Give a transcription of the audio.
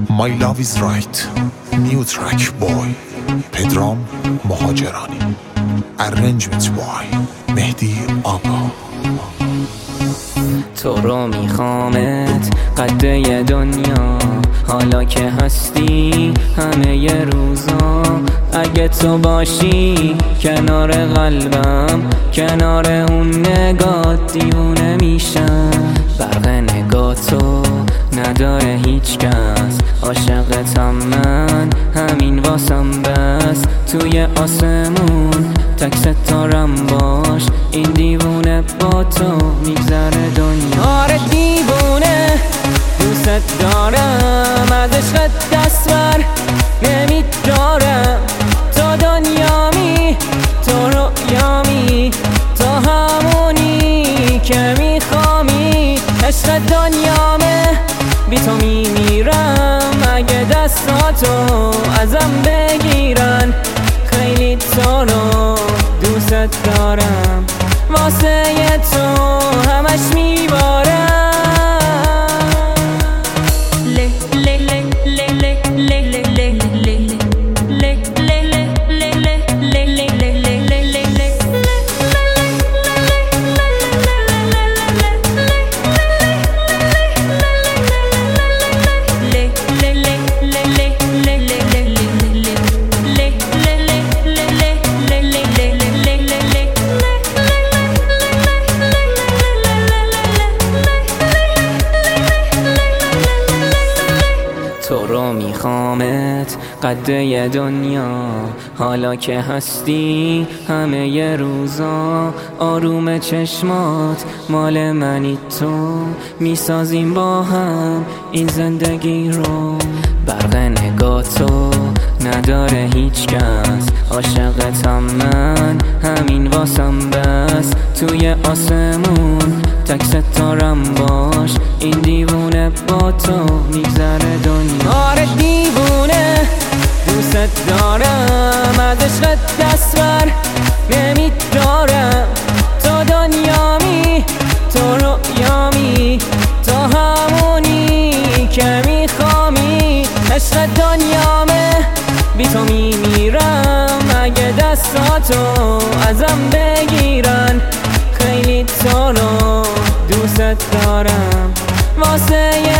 My love is right. New track boy. پدرام مهاجرانی. Arrangement by مهدی آقا. تو رو میخوامت قده دنیا، حالا که هستی همه ی روزا. اگه تو باشی کنار قلبم، کنار اون نگاه دیوونه میشم. برق نگاه تو نداره هیچ کس، عاشقتم من همین واسم بس. توی آسمون تک ستارم باش، این دیوونه با تو میگذره دنیا. آره دیوونه دوست دارم، از عشقت دست بر نمیدارم. تو دنیامی، تو رویامی، تو همونی که میخوامی. عشق دنیامه بی تو میمیرم، اگه دستاتو ازم بگیرن. خیلی تو رو دوست دارم، واسه تو همش میبارم. تو رو میخوامت قده دنیا، حالا که هستی همه ی روزا. آروم چشمات مال منی، تو میسازیم با هم این زندگی رو. برق نگاه تو نداره هیچ کس، عاشقتم من همین واسم بس. توی آسمون تک ستارم باش، این دیوونه با تو میگذره دنیا. آره دیوونه دوست دارم، از عشقت دست بر نمیدارم. تو دنیامی، تو رویامی، تو همونی که میخوامی. عشق دنیامه بی تو میمیرم، اگه دستاتو ازم بگیرن. خیلی تو رو دوست دارم، واسه